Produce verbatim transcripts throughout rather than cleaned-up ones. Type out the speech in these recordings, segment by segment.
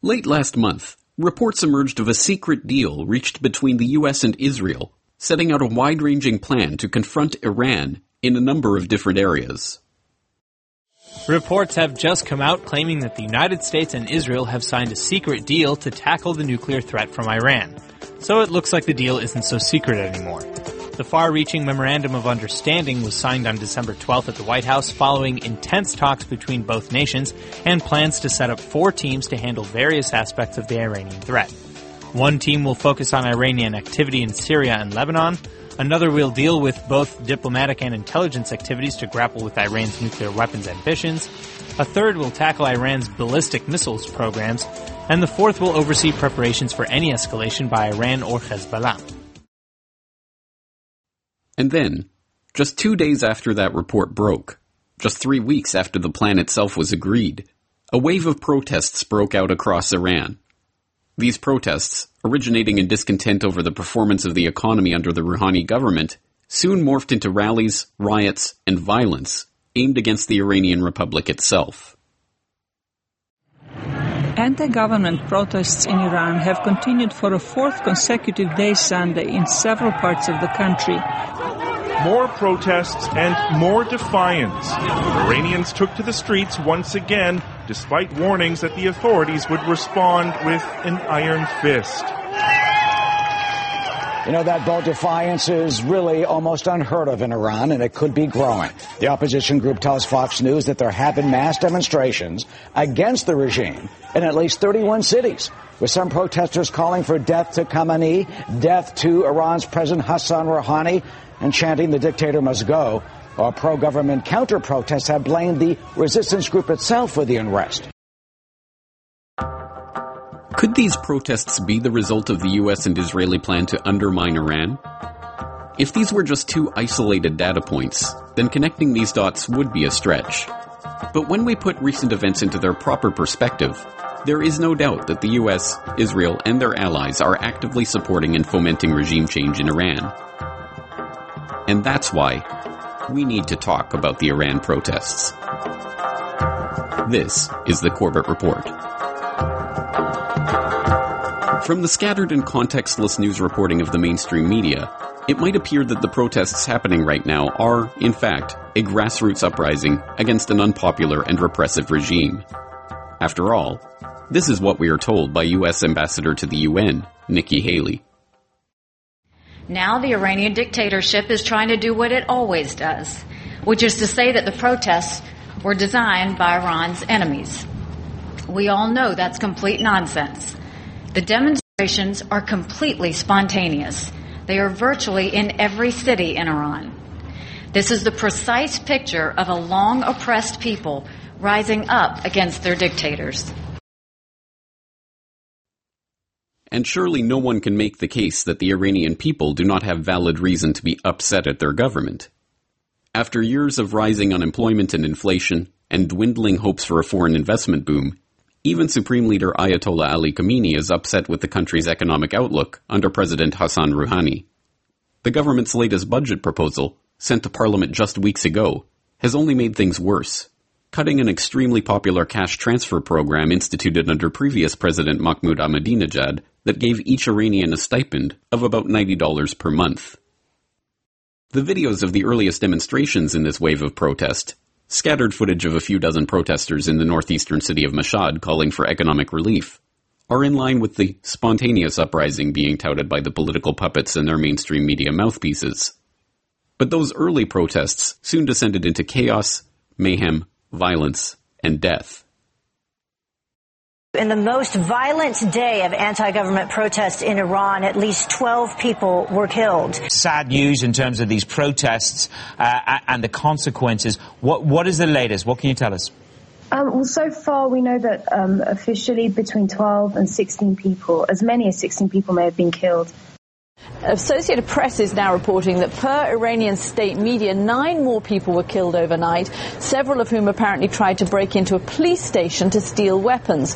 Late last month, reports emerged of a secret deal reached between the U S and Israel, setting out a wide-ranging plan to confront Iran in a number of different areas. Reports have just come out claiming that the United States and Israel have signed a secret deal to tackle the nuclear threat from Iran. So it looks like the deal isn't so secret anymore. The far-reaching Memorandum of Understanding was signed on December twelfth at the White House following intense talks between both nations and plans to set up four teams to handle various aspects of the Iranian threat. One team will focus on Iranian activity in Syria and Lebanon. Another will deal with both diplomatic and intelligence activities to grapple with Iran's nuclear weapons ambitions. A third will tackle Iran's ballistic missiles programs. And the fourth will oversee preparations for any escalation by Iran or Hezbollah. And then, just two days after that report broke, just three weeks after the plan itself was agreed, a wave of protests broke out across Iran. These protests, originating in discontent over the performance of the economy under the Rouhani government, soon morphed into rallies, riots, and violence aimed against the Iranian Republic itself. Anti-government protests in Iran have continued for a fourth consecutive day Sunday in several parts of the country. More protests and more defiance. Iranians took to the streets once again, despite warnings that the authorities would respond with an iron fist. You know, that bold defiance is really almost unheard of in Iran, and it could be growing. The opposition group tells Fox News that there have been mass demonstrations against the regime in at least thirty-one cities, with some protesters calling for death to Khamenei, death to Iran's President Hassan Rouhani, and chanting the dictator must go, while pro-government counter-protests have blamed the resistance group itself for the unrest. Could these protests be the result of the U S and Israeli plan to undermine Iran? If these were just two isolated data points, then connecting these dots would be a stretch. But when we put recent events into their proper perspective, there is no doubt that the U S, Israel, and their allies are actively supporting and fomenting regime change in Iran. And that's why we need to talk about the Iran protests. This is the Corbett Report. From the scattered and contextless news reporting of the mainstream media, it might appear that the protests happening right now are, in fact, a grassroots uprising against an unpopular and repressive regime. After all, this is what we are told by U S Ambassador to the U N, Nikki Haley. Now the Iranian dictatorship is trying to do what it always does, which is to say that the protests were designed by Iran's enemies. We all know that's complete nonsense. The demonstrations are completely spontaneous. They are virtually in every city in Iran. This is the precise picture of a long oppressed people rising up against their dictators. And surely no one can make the case that the Iranian people do not have valid reason to be upset at their government. After years of rising unemployment and inflation, and dwindling hopes for a foreign investment boom, even Supreme Leader Ayatollah Ali Khamenei is upset with the country's economic outlook under President Hassan Rouhani. The government's latest budget proposal, sent to Parliament just weeks ago, has only made things worse, cutting an extremely popular cash transfer program instituted under previous President Mahmoud Ahmadinejad that gave each Iranian a stipend of about ninety dollars per month. The videos of the earliest demonstrations in this wave of protest, scattered footage of a few dozen protesters in the northeastern city of Mashhad calling for economic relief, are in line with the spontaneous uprising being touted by the political puppets and their mainstream media mouthpieces. But those early protests soon descended into chaos, mayhem, violence, and death. In the most violent day of anti-government protests in Iran, at least twelve people were killed. Sad news in terms of these protests uh, and the consequences. What, what is the latest? What can you tell us? Um, well, so far we know that um, officially between twelve and sixteen people, as many as sixteen people may have been killed. Associated Press is now reporting that per Iranian state media, nine more people were killed overnight, several of whom apparently tried to break into a police station to steal weapons.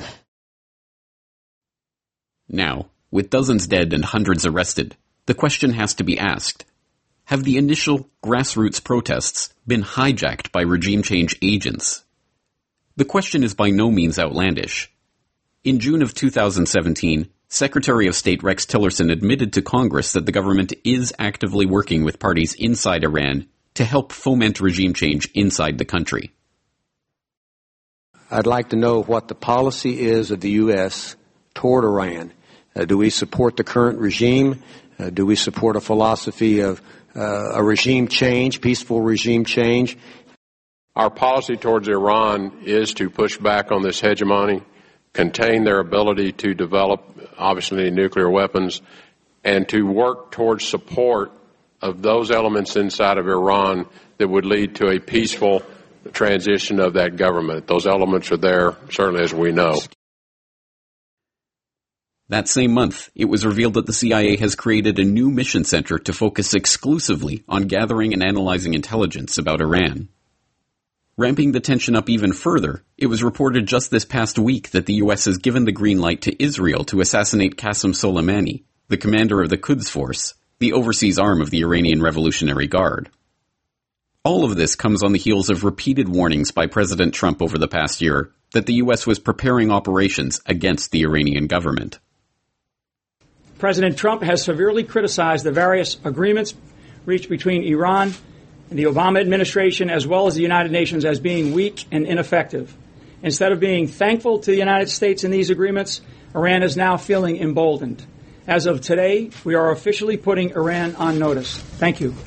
Now, with dozens dead and hundreds arrested, the question has to be asked. Have the initial grassroots protests been hijacked by regime change agents? The question is by no means outlandish. In June of two thousand seventeen, Secretary of State Rex Tillerson admitted to Congress that the government is actively working with parties inside Iran to help foment regime change inside the country. I'd like to know what the policy is of the U S toward Iran. Uh, do we support the current regime? Uh, do we support a philosophy of uh, a regime change, peaceful regime change? Our policy towards Iran is to push back on this hegemony, contain their ability to develop, obviously, nuclear weapons, and to work towards support of those elements inside of Iran that would lead to a peaceful transition of that government. Those elements are there, certainly, as we know. That same month, it was revealed that the C I A has created a new mission center to focus exclusively on gathering and analyzing intelligence about Iran. Ramping the tension up even further, it was reported just this past week that the U S has given the green light to Israel to assassinate Qasem Soleimani, the commander of the Quds Force, the overseas arm of the Iranian Revolutionary Guard. All of this comes on the heels of repeated warnings by President Trump over the past year that the U S was preparing operations against the Iranian government. President Trump has severely criticized the various agreements reached between Iran and the Obama administration, as well as the United Nations, as being weak and ineffective. Instead of being thankful to the United States in these agreements, Iran is now feeling emboldened. As of today, we are officially putting Iran on notice. Thank you.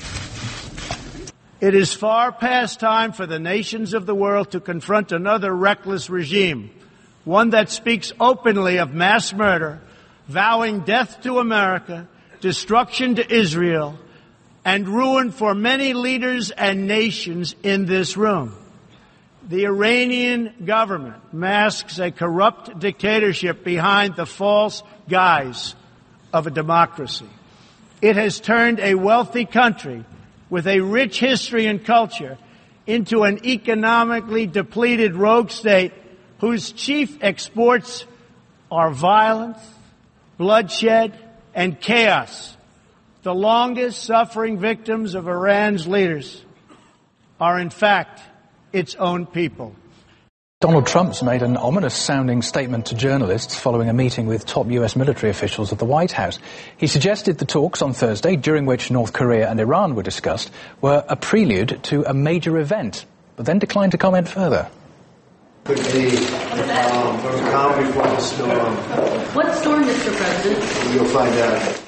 It is far past time for the nations of the world to confront another reckless regime, one that speaks openly of mass murder, vowing death to America, destruction to Israel, and ruin for many leaders and nations in this room. The Iranian government masks a corrupt dictatorship behind the false guise of a democracy. It has turned a wealthy country with a rich history and culture into an economically depleted rogue state whose chief exports are violence, bloodshed, and chaos. The longest suffering victims of Iran's leaders are, in fact, its own people. Donald Trump's made an ominous-sounding statement to journalists following a meeting with top U S military officials at the White House. He suggested the talks on Thursday, during which North Korea and Iran were discussed, were a prelude to a major event, but then declined to comment further. Could be um, from the calm before the storm. What storm, Mister President? You'll find out.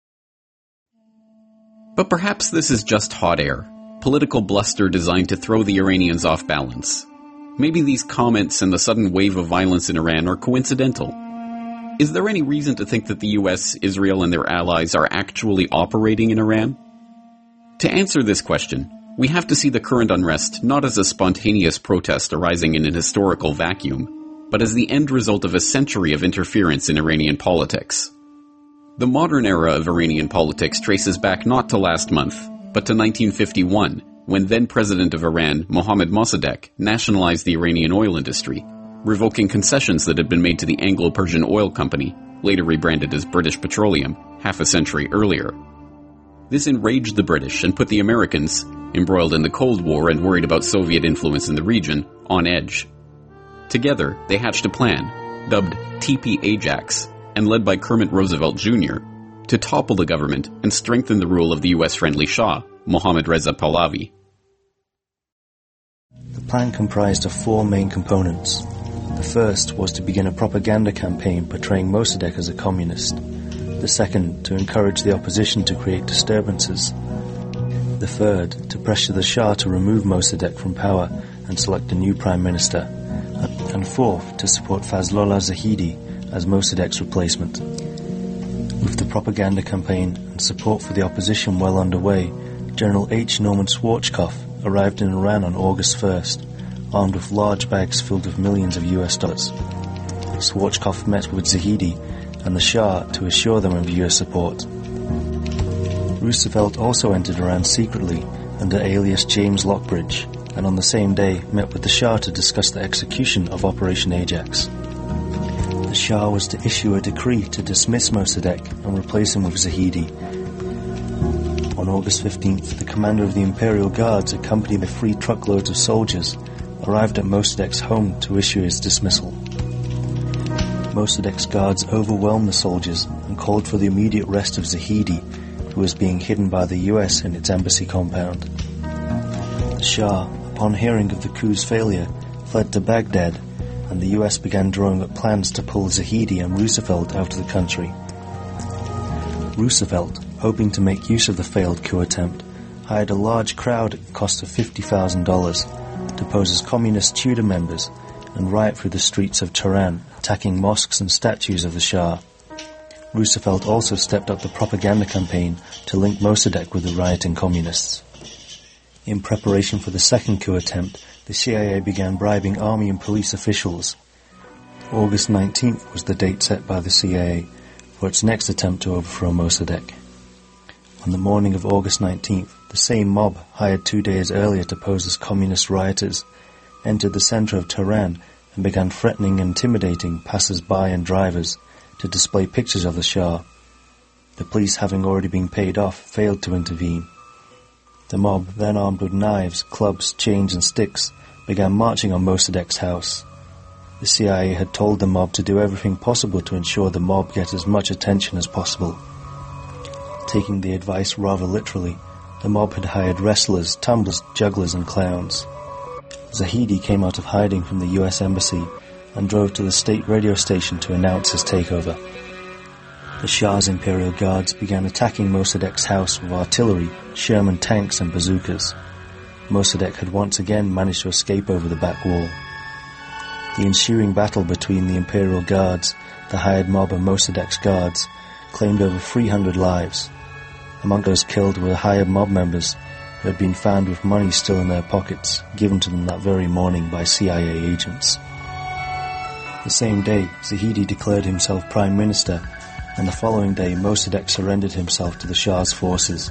But perhaps this is just hot air, political bluster designed to throw the Iranians off balance. Maybe these comments and the sudden wave of violence in Iran are coincidental. Is there any reason to think that the U S, Israel, and their allies are actually operating in Iran? To answer this question, we have to see the current unrest not as a spontaneous protest arising in an historical vacuum, but as the end result of a century of interference in Iranian politics. The modern era of Iranian politics traces back not to last month, but to nineteen fifty-one, when then-President of Iran, Mohammad Mossadegh, nationalized the Iranian oil industry, revoking concessions that had been made to the Anglo-Persian Oil Company, later rebranded as British Petroleum, half a century earlier. This enraged the British and put the Americans, embroiled in the Cold War and worried about Soviet influence in the region, on edge. Together, they hatched a plan, dubbed T P Ajax, and led by Kermit Roosevelt Junior, to topple the government and strengthen the rule of the U S-friendly Shah, Mohammad Reza Pahlavi. The plan comprised of four main components. The first was to begin a propaganda campaign portraying Mossadegh as a communist. The second, to encourage the opposition to create disturbances. The third, to pressure the Shah to remove Mossadegh from power and select a new prime minister. And fourth, to support Fazlollah Zahidi as Mossadegh's replacement. With the propaganda campaign and support for the opposition well underway, General H. Norman Schwarzkopf arrived in Iran on August first, armed with large bags filled with millions of U S dollars. Schwarzkopf met with Zahidi and the Shah to assure them of U S support. Roosevelt also entered Iran secretly under alias James Lockbridge, and on the same day met with the Shah to discuss the execution of Operation Ajax. The Shah was to issue a decree to dismiss Mossadegh and replace him with Zahidi. On August fifteenth, the commander of the Imperial Guards, accompanied by three truckloads of soldiers, arrived at Mossadegh's home to issue his dismissal. Mossadeq's guards overwhelmed the soldiers and called for the immediate arrest of Zahedi, who was being hidden by the U S in its embassy compound. The Shah, upon hearing of the coup's failure, fled to Baghdad, and the U S began drawing up plans to pull Zahedi and Roosevelt out of the country. Roosevelt, hoping to make use of the failed coup attempt, hired a large crowd at the cost of fifty thousand dollars to pose as communist Tudor members and riot through the streets of Tehran, attacking mosques and statues of the Shah. Roosevelt also stepped up the propaganda campaign to link Mossadegh with the rioting communists. In preparation for the second coup attempt, the C I A began bribing army and police officials. August nineteenth was the date set by the C I A for its next attempt to overthrow Mossadegh. On the morning of August nineteenth, the same mob, hired two days earlier to pose as communist rioters, entered the center of Tehran and began threatening and intimidating passers-by and drivers to display pictures of the Shah. The police, having already been paid off, failed to intervene. The mob, then armed with knives, clubs, chains and sticks, began marching on Mossadegh's house. The C I A had told the mob to do everything possible to ensure the mob get as much attention as possible. Taking the advice rather literally, the mob had hired wrestlers, tumblers, jugglers and clowns. Zahedi came out of hiding from the U S Embassy and drove to the state radio station to announce his takeover. The Shah's Imperial Guards began attacking Mossadegh's house with artillery, Sherman tanks and bazookas. Mossadegh had once again managed to escape over the back wall. The ensuing battle between the Imperial Guards, the hired mob and Mossadegh's guards claimed over three hundred lives. Among those killed were hired mob members who had been found with money still in their pockets, given to them that very morning by C I A agents. The same day, Zahedi declared himself Prime Minister, and the following day Mossadegh surrendered himself to the Shah's forces.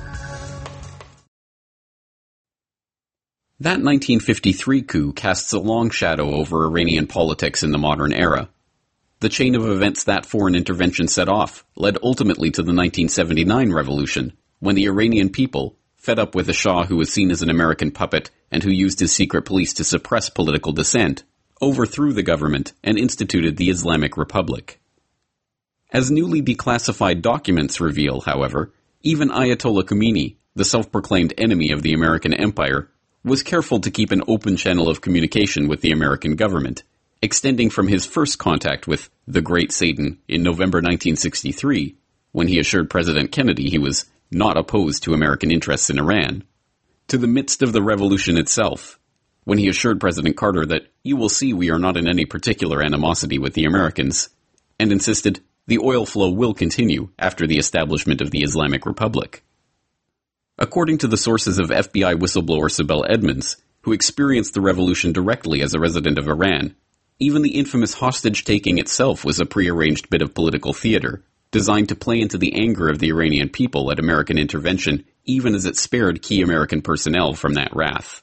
That nineteen fifty-three coup casts a long shadow over Iranian politics in the modern era. The chain of events that foreign intervention set off led ultimately to the nineteen seventy-nine revolution, when the Iranian people, fed up with a Shah who was seen as an American puppet and who used his secret police to suppress political dissent, overthrew the government and instituted the Islamic Republic. As newly declassified documents reveal, however, even Ayatollah Khomeini, the self-proclaimed enemy of the American empire, was careful to keep an open channel of communication with the American government, extending from his first contact with the Great Satan in November nineteen sixty-three, when he assured President Kennedy he was not opposed to American interests in Iran, to the midst of the revolution itself, when he assured President Carter that you will see we are not in any particular animosity with the Americans, and insisted the oil flow will continue after the establishment of the Islamic Republic. According to the sources of F B I whistleblower Sibel Edmonds, who experienced the revolution directly as a resident of Iran, even the infamous hostage-taking itself was a prearranged bit of political theater, designed to play into the anger of the Iranian people at American intervention, even as it spared key American personnel from that wrath.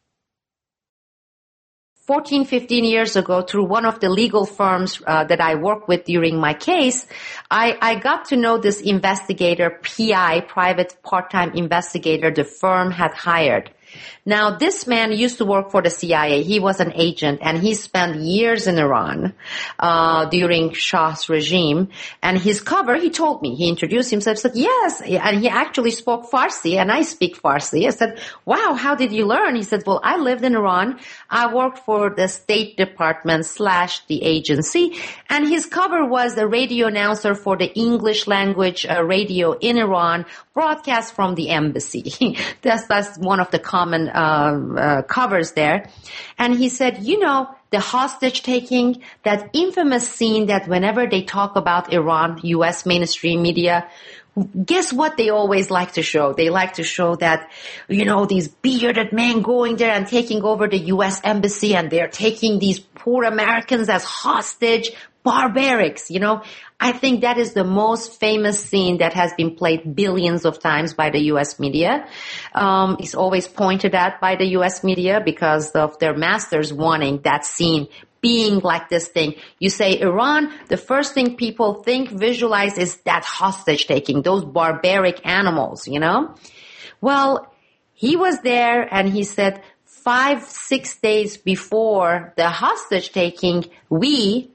fourteen, fifteen years ago, through one of the legal firms uh, that I worked with during my case, I, I got to know this investigator, P I, private part-time investigator, the firm had hired. Now, this man used to work for the C I A. He was an agent, and he spent years in Iran uh during Shah's regime. And his cover, he told me, he introduced himself, said, yes, and he actually spoke Farsi, and I speak Farsi. I said, wow, how did you learn? He said, well, I lived in Iran. I worked for the State Department slash the agency, and his cover was the radio announcer for the English language uh, radio in Iran, broadcast from the embassy. that's, that's one of the common uh, uh, covers there. And he said, you know, the hostage taking, that infamous scene that whenever they talk about Iran, U S mainstream media, guess what they always like to show? They like to show that, you know, these bearded men going there and taking over the U S embassy, and they're taking these poor Americans as hostage, barbarics, you know. I think that is the most famous scene that has been played billions of times by the U S media. Um, it's always pointed at by the U S media because of their masters wanting that scene being like this thing. You say Iran, the first thing people think, visualize is that hostage taking, those barbaric animals, you know. Well, he was there and he said five, six days before the hostage taking, we,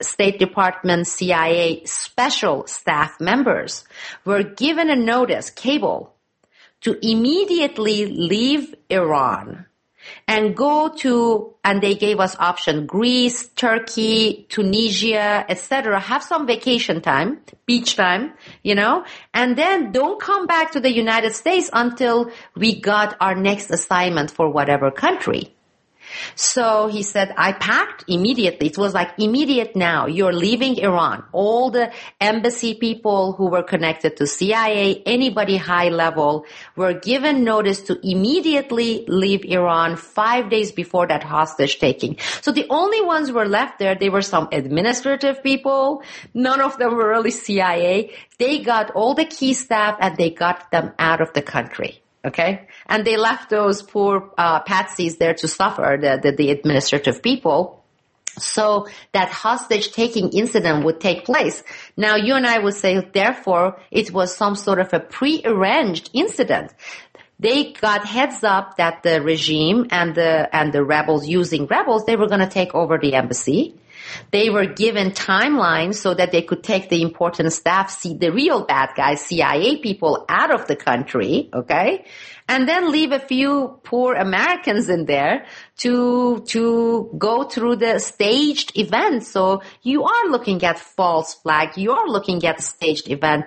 State Department C I A special staff members were given a notice, cable, to immediately leave Iran and go to, and they gave us option, Greece, Turkey, Tunisia, et cetera. Have some vacation time, beach time, you know, and then don't come back to the United States until we got our next assignment for whatever country. So he said, I packed immediately. It was like immediate now. You're leaving Iran. All the embassy people who were connected to C I A, anybody high level, were given notice to immediately leave Iran five days before that hostage taking. So the only ones who were left there, they were some administrative people. None of them were really C I A. They got all the key staff and they got them out of the country. Okay? And they left those poor uh, patsies there to suffer, the, the, the administrative people, so that hostage-taking incident would take place. Now, you and I would say, therefore, it was some sort of a pre-arranged incident. They got heads up that the regime and the and the rebels, using rebels, they were going to take over the embassy. They were given timelines so that they could take the important staff, see the real bad guys, C I A people, out of the country, okay? And then leave a few poor Americans in there to to go through the staged event. So you are looking at false flag. You are looking at a staged event.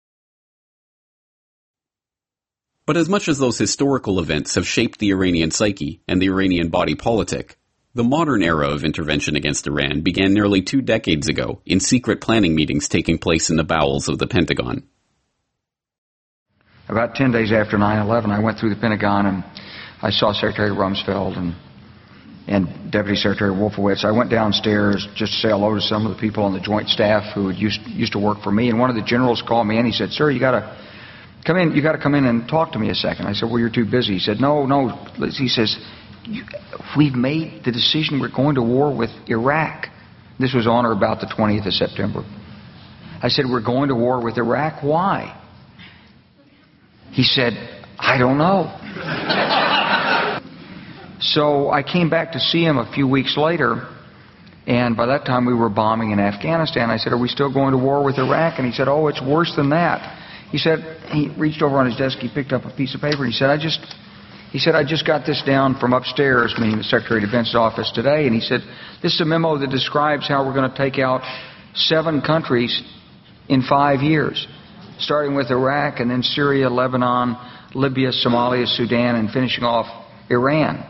But as much as those historical events have shaped the Iranian psyche and the Iranian body politic, the modern era of intervention against Iran began nearly two decades ago in secret planning meetings taking place in the bowels of the Pentagon. About ten days after nine eleven, I went through the Pentagon and I saw Secretary Rumsfeld and, and Deputy Secretary Wolfowitz. I went downstairs just to say hello to some of the people on the joint staff who had used, used to work for me. And one of the generals called me and he said, "Sir, you got to come in. You got to come in and talk to me a second." I said, "Well, you're too busy." He said, "No, no." He says, You, we've made the decision we're going to war with Iraq. This was on or about the twentieth of September. I said, "We're going to war with Iraq. Why?" He said, "I don't know." So I came back to see him a few weeks later, and by that time we were bombing in Afghanistan. I said, "Are we still going to war with Iraq?" And he said, "Oh, it's worse than that." He said, he reached over on his desk, he picked up a piece of paper, and he said, I just... He said, "I just got this down from upstairs," meaning the Secretary of Defense's office today, and he said, "This is a memo that describes how we're going to take out seven countries in five years, starting with Iraq and then Syria, Lebanon, Libya, Somalia, Sudan, and finishing off Iran."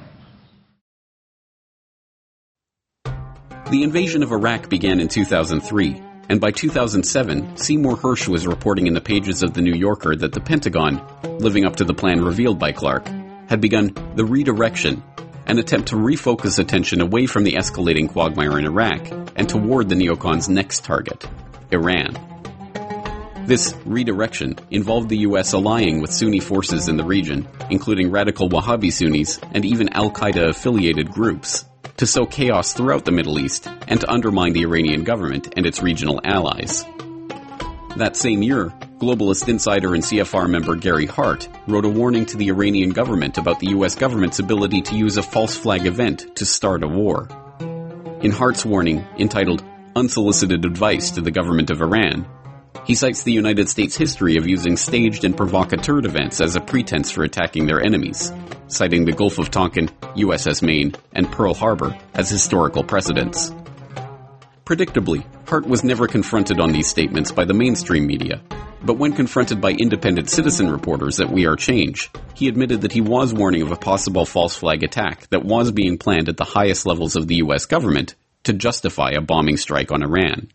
The invasion of Iraq began in two thousand three, and by two thousand seven, Seymour Hersh was reporting in the pages of The New Yorker that the Pentagon, living up to the plan revealed by Clark, had begun the redirection, an attempt to refocus attention away from the escalating quagmire in Iraq and toward the neocons' next target, Iran. This redirection involved the U S allying with Sunni forces in the region, including radical Wahhabi Sunnis and even al-Qaeda-affiliated groups, to sow chaos throughout the Middle East and to undermine the Iranian government and its regional allies. That same year, Globalist insider and C F R member Gary Hart wrote a warning to the Iranian government about the U S government's ability to use a false flag event to start a war. In Hart's warning, entitled Unsolicited Advice to the Government of Iran, he cites the United States' history of using staged and provocateur events as a pretense for attacking their enemies, citing the Gulf of Tonkin, U S S Maine, and Pearl Harbor as historical precedents. Predictably, Hart was never confronted on these statements by the mainstream media, but when confronted by independent citizen reporters at We Are Change, he admitted that he was warning of a possible false flag attack that was being planned at the highest levels of the U S government to justify a bombing strike on Iran.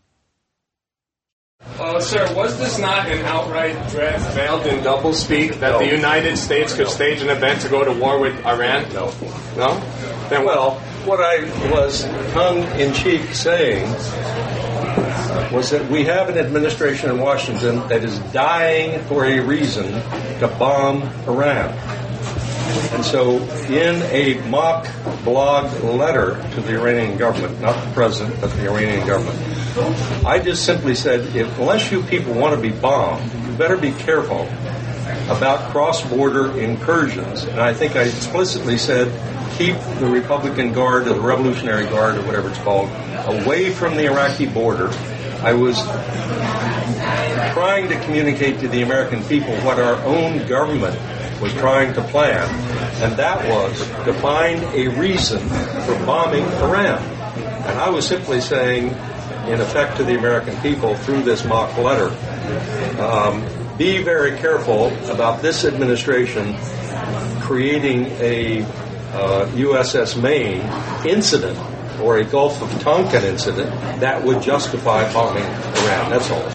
Uh, sir, was this not an outright threat veiled in doublespeak that no. the United States could no. stage an event to go to war with Iran? No. No? Then well, what I was tongue-in-cheek saying was that we have an administration in Washington that is dying for a reason to bomb Iran. And so in a mock blog letter to the Iranian government, not the president, but the Iranian government, I just simply said, if, unless you people want to be bombed, you better be careful about cross-border incursions. And I think I explicitly said, keep the Republican Guard or the Revolutionary Guard or whatever it's called away from the Iraqi border. I was trying to communicate to the American people what our own government was trying to plan, and that was to find a reason for bombing Iran. And I was simply saying, in effect, to the American people through this mock letter, um, be very careful about this administration creating a uh, U S S Maine incident or a Gulf of Tonkin incident that would justify bombing Iran. That's all.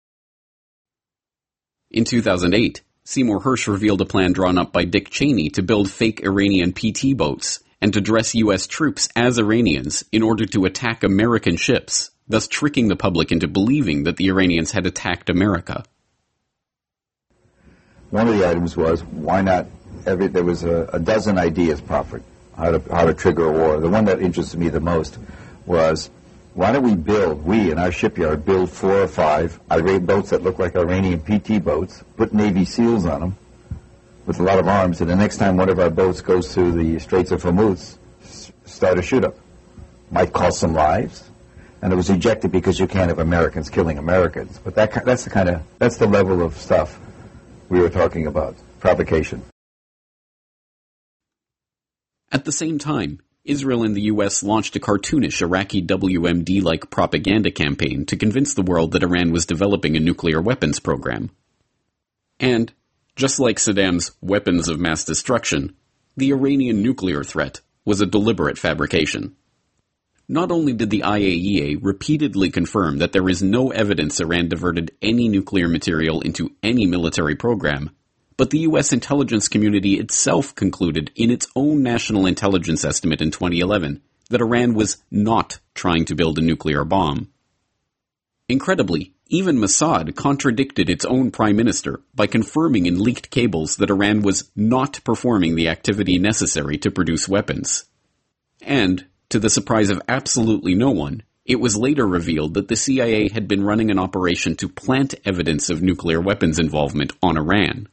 In two thousand eight, Seymour Hersh revealed a plan drawn up by Dick Cheney to build fake Iranian P T boats and to dress U S troops as Iranians in order to attack American ships, thus tricking the public into believing that the Iranians had attacked America. One of the items was, why not, every, there was a, a dozen ideas proffered, how to, how to trigger a war. The one that interested me the most was, why don't we build, we in our shipyard, build four or five Iranian boats that look like Iranian P T boats, put Navy SEALs on them with a lot of arms, and the next time one of our boats goes through the Straits of Hormuz, s- start a shoot-up. Might cost some lives, and it was rejected because you can't have Americans killing Americans. But that that's the kind of, that's the level of stuff we were talking about, provocation. At the same time, Israel and the U S launched a cartoonish Iraqi W M D-like propaganda campaign to convince the world that Iran was developing a nuclear weapons program. And, just like Saddam's weapons of mass destruction, the Iranian nuclear threat was a deliberate fabrication. Not only did the I A E A repeatedly confirm that there is no evidence Iran diverted any nuclear material into any military program, but the U S intelligence community itself concluded in its own national intelligence estimate in twenty eleven that Iran was not trying to build a nuclear bomb. Incredibly, even Mossad contradicted its own prime minister by confirming in leaked cables that Iran was not performing the activity necessary to produce weapons. And, to the surprise of absolutely no one, it was later revealed that the C I A had been running an operation to plant evidence of nuclear weapons involvement on Iran.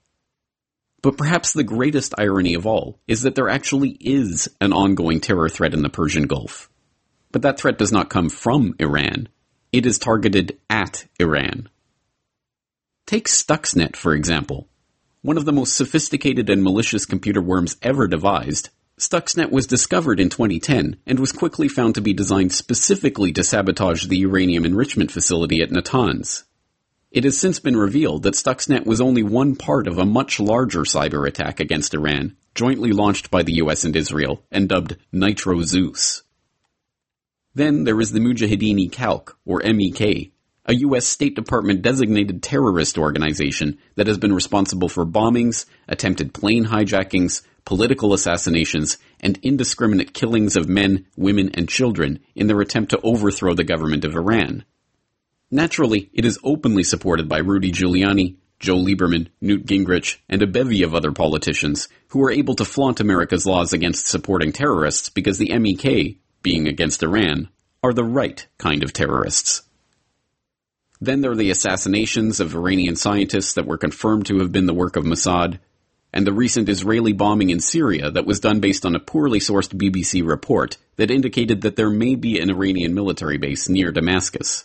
But perhaps the greatest irony of all is that there actually is an ongoing terror threat in the Persian Gulf. But that threat does not come from Iran. It is targeted at Iran. Take Stuxnet, for example. One of the most sophisticated and malicious computer worms ever devised, Stuxnet was discovered in twenty ten and was quickly found to be designed specifically to sabotage the uranium enrichment facility at Natanz. It has since been revealed that Stuxnet was only one part of a much larger cyber attack against Iran, jointly launched by the U S and Israel, and dubbed Nitro Zeus. Then there is the Mujahideen Khalq, or M E K, a U S State Department designated terrorist organization that has been responsible for bombings, attempted plane hijackings, political assassinations, and indiscriminate killings of men, women, and children in their attempt to overthrow the government of Iran. Naturally, it is openly supported by Rudy Giuliani, Joe Lieberman, Newt Gingrich, and a bevy of other politicians who are able to flaunt America's laws against supporting terrorists because the M E K, being against Iran, are the right kind of terrorists. Then there are the assassinations of Iranian scientists that were confirmed to have been the work of Mossad, and the recent Israeli bombing in Syria that was done based on a poorly sourced B B C report that indicated that there may be an Iranian military base near Damascus.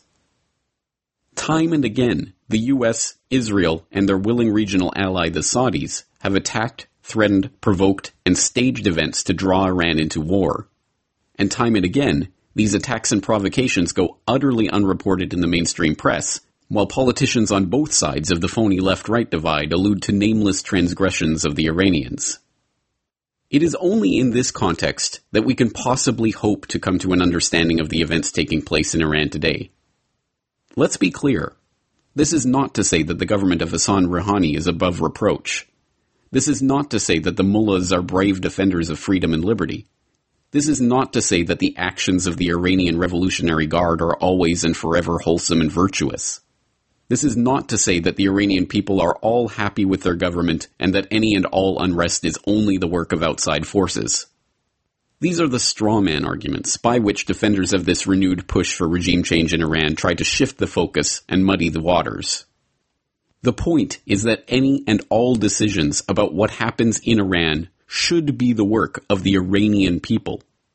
Time and again, the U S, Israel, and their willing regional ally, the Saudis, have attacked, threatened, provoked, and staged events to draw Iran into war. And time and again, these attacks and provocations go utterly unreported in the mainstream press, while politicians on both sides of the phony left-right divide allude to nameless transgressions of the Iranians. It is only in this context that we can possibly hope to come to an understanding of the events taking place in Iran today. Let's be clear. This is not to say that the government of Hassan Rouhani is above reproach. This is not to say that the mullahs are brave defenders of freedom and liberty. This is not to say that the actions of the Iranian Revolutionary Guard are always and forever wholesome and virtuous. This is not to say that the Iranian people are all happy with their government and that any and all unrest is only the work of outside forces. These are the straw man arguments by which defenders of this renewed push for regime change in Iran try to shift the focus and muddy the waters. The point is that any and all decisions about what happens in Iran should be the work of the Iranian people.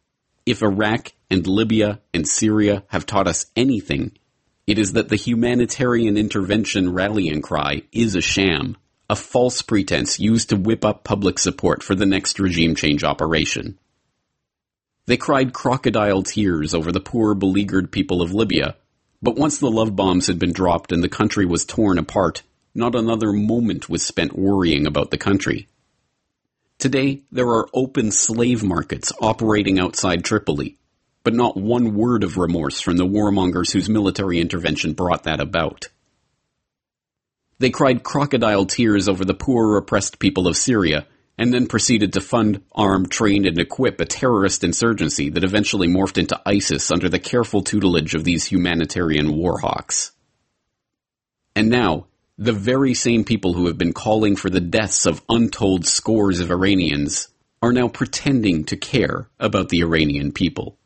If Iraq and Libya and Syria have taught us anything, it is that the humanitarian intervention rallying cry is a sham, a false pretense used to whip up public support for the next regime change operation. They cried crocodile tears over the poor, beleaguered people of Libya, but once the love bombs had been dropped and the country was torn apart, not another moment was spent worrying about the country. Today, there are open slave markets operating outside Tripoli, but not one word of remorse from the warmongers whose military intervention brought that about. They cried crocodile tears over the poor, oppressed people of Syria, and then proceeded to fund, arm, train, and equip a terrorist insurgency that eventually morphed into ISIS under the careful tutelage of these humanitarian warhawks. And now, the very same people who have been calling for the deaths of untold scores of Iranians are now pretending to care about the Iranian people.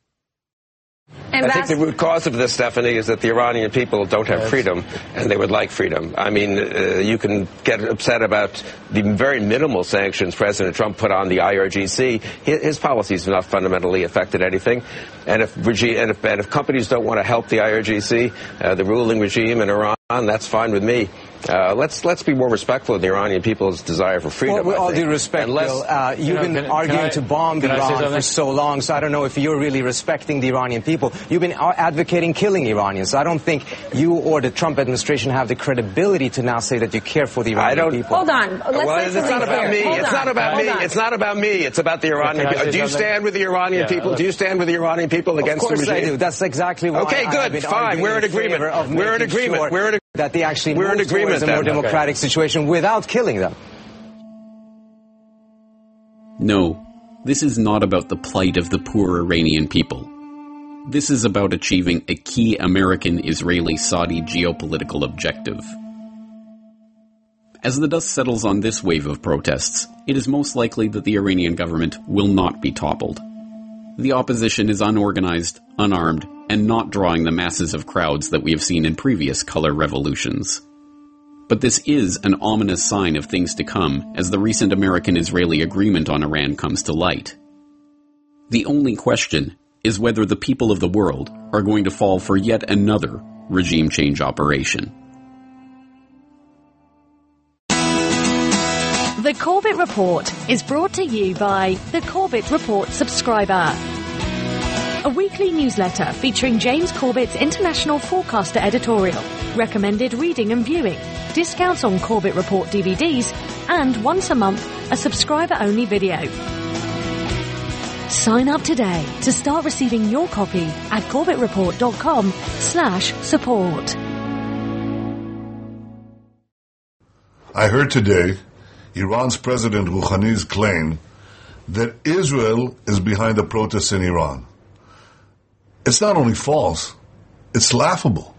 I think the root cause of this, Stephanie, is that the Iranian people don't have freedom, and they would like freedom. I mean, uh, you can get upset about the very minimal sanctions President Trump put on the I R G C. His, his policies have not fundamentally affected anything. And if, regi- and if, and if companies don't want to help the I R G C, uh, the ruling regime in Iran, that's fine with me. Uh, let's let's be more respectful of the Iranian people's desire for freedom. Well, with I all think. due respect, Unless, Bill, uh, you've you know, been can, arguing can I, to bomb Iran for so long, so I don't know if you're really respecting the Iranian people. You've been advocating killing Iranians. I don't think you or the Trump administration have the credibility to now say that you care for the Iranian I don't, people. Hold on. Let's well, say it's not about me. Hold it's on. not about Hold me. on. It's not about me. It's about the Iranian people. Do you something? stand with the Iranian Yeah, people? Do you stand with the Iranian people against the regime? Of course I do. That's exactly why Okay, I good. have been Fine. We're in agreement. We're in agreement. Sure We're in that they actually We're move in agreement towards a more then. democratic Okay. situation without killing them. No, this is not about the plight of the poor Iranian people. This is about achieving a key American, Israeli, Saudi geopolitical objective. As the dust settles on this wave of protests, it is most likely that the Iranian government will not be toppled. The opposition is unorganized, unarmed, and not drawing the masses of crowds that we have seen in previous color revolutions. But this is an ominous sign of things to come as the recent American-Israeli agreement on Iran comes to light. The only question is whether the people of the world are going to fall for yet another regime change operation. The Corbett Report is brought to you by the Corbett Report subscriber, a weekly newsletter featuring James Corbett's International Forecaster editorial, recommended reading and viewing, discounts on Corbett Report D V Ds, and once a month, a subscriber-only video. Sign up today to start receiving your copy at corbettreport.com slash support. I heard today Iran's President Rouhani's claim that Israel is behind the protests in Iran. It's not only false, it's laughable.